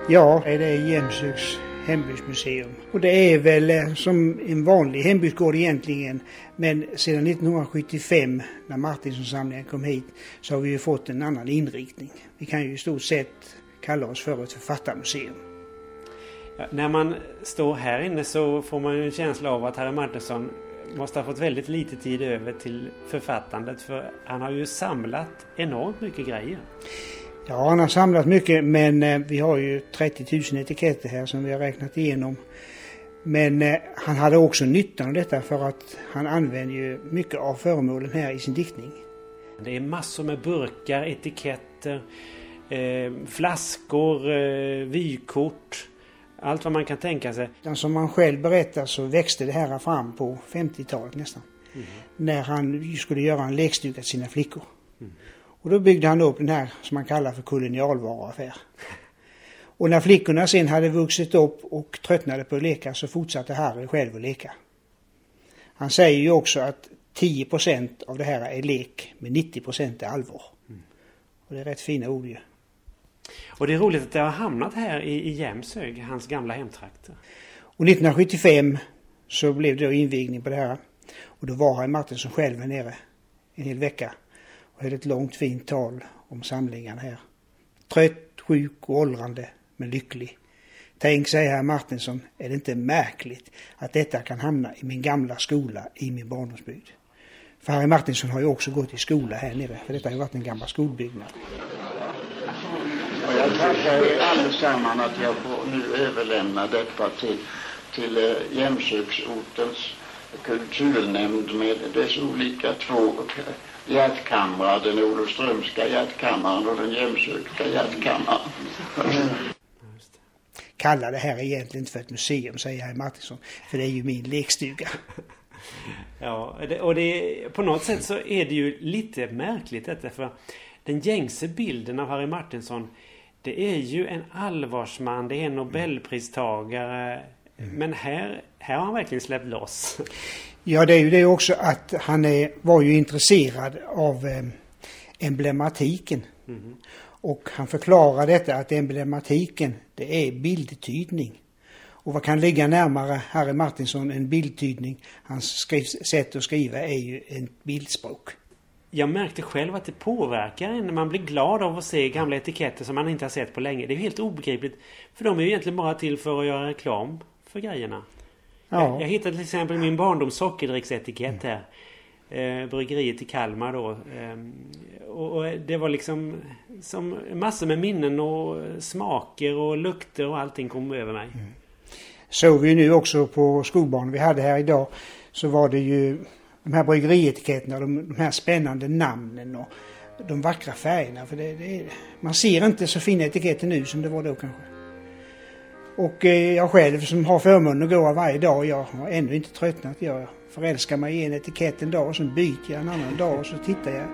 Ja, det är Jämshögs hembygdsmuseum. Och det är väl som en vanlig hembygdsgård egentligen. Men sedan 1975 när Martinsson-samlingen kom hit så har vi ju fått en annan inriktning. Vi kan ju i stort sett kalla oss för ett författarmuseum. Ja, när man står här inne så får man ju en känsla av att Harry Martinsson måste ha fått väldigt lite tid över till författandet, för han har ju samlat enormt mycket grejer. Ja, han har samlat mycket, men vi har ju 30 000 etiketter här som vi har räknat igenom. Men han hade också nyttan av detta för att han använder ju mycket av föremålen här i sin diktning. Det är massor med burkar, etiketter, flaskor, vykort, allt vad man kan tänka sig. Som han själv berättar så växte det här fram på 50-talet nästan. När han skulle göra en lekstuga till sina flickor. Och då byggde han upp den här som man kallar för kolonialvaruaffär. Och när flickorna sen hade vuxit upp och tröttnade på att leka så fortsatte Harry själv att leka. Han säger ju också att 10% av det här är lek, men 90% är allvar. Och det är rätt fina ord ju. Och det är roligt att det har hamnat här i Jämshög, hans gamla hemtrakter. Och 1975 så blev det då invigning på det här. Och då var Harry Martinsson själv här nere en hel vecka. Och höll ett långt fint tal om samlingarna här. Trött, sjuk och åldrande, men lycklig. Tänk, säger Harry Martinsson, är det inte märkligt att detta kan hamna i min gamla skola i min barndomsbygd? För Harry Martinsson har ju också gått i skola här nere, för detta har ju varit en gammal skolbyggnad. Och jag tackar er allesammans att jag får nu överlämna detta till Jämshögsortens kulturnämnd med dess olika två hjärtkamrar, den Olofströmska hjärtkammaren och den Jämshögska hjärtkammaren. Kalla det här egentligen inte för ett museum, säger Harry Martinsson, för det är ju min lekstuga. Ja, och på något sätt så är det ju lite märkligt detta, för den gängse bilden av Harry Martinsson, det är ju en allvarsman, det är en Nobelpristagare, men här har han verkligen släppt loss. Ja, det är ju det också att han var ju intresserad av emblematiken. Och han förklarar detta att emblematiken, det är bildtydning. Och vad kan ligga närmare Harry Martinsson än bildtydning? Hans sätt att skriva är ju en bildspråk. Jag märkte själv att det påverkar en när man blir glad av att se gamla etiketter som man inte har sett på länge. Det är helt obegripligt, för de är ju egentligen bara till för att göra reklam för grejerna. Ja. Jag hittade till exempel min barndoms sockerdricksetikett här. Bryggeriet i Kalmar då. Och det var liksom som massor med minnen och smaker och lukter och allting kom över mig. Så vi nu också på skolbarn vi hade här idag, så var det ju de här bryggerietiketterna, de här spännande namnen och de vackra färgerna. För man ser inte så fina etiketter nu som det var då kanske. Och jag själv som har förmånen att gå varje dag, jag har ännu inte tröttnat. Jag förälskar mig i en etikett en dag och så byter jag en annan dag och så tittar jag.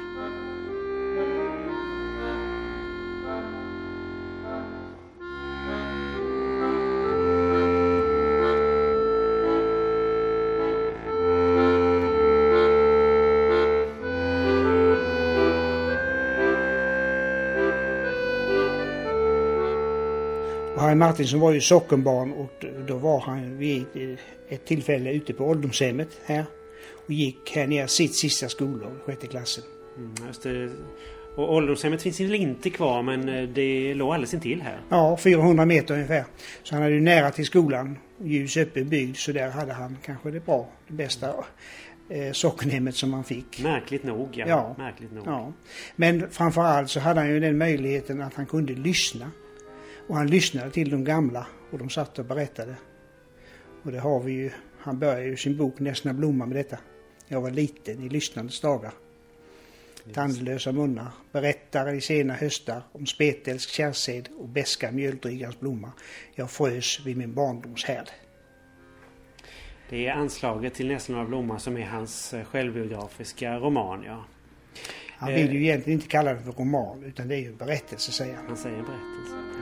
Harry Martinsson var ju sockenbarn och då var han vid ett tillfälle ute på ålderdomshemmet här och gick här ner sitt sista skolår, 6:e klassen. Just det. Och ålderdomshemmet finns ju inte kvar, men det låg alldeles intill här. Ja, 400 meter ungefär. Så han hade ju nära till skolan, ljus öppen bygd, så där hade han kanske det bästa sockenhemmet som man fick. Märkligt nog, ja. Märkligt nog. Ja. Men framförallt så hade han ju den möjligheten att han kunde lyssna. Och han lyssnade till de gamla och de satt och berättade. Och det har vi ju, han börjar ju sin bok Näsna blomma med detta. Jag var liten i lyssnandets dagar. Tandlösa munnar berättar i sena höstar om spetälsk kärrsed och beska mjöldrygans blomma. Jag frös vid min barndoms härd. Det är anslaget till Näsna blomma som är hans självbiografiska roman, ja. Han vill ju egentligen inte kalla det för roman, utan det är ju berättelse, säger han. Han säger berättelse.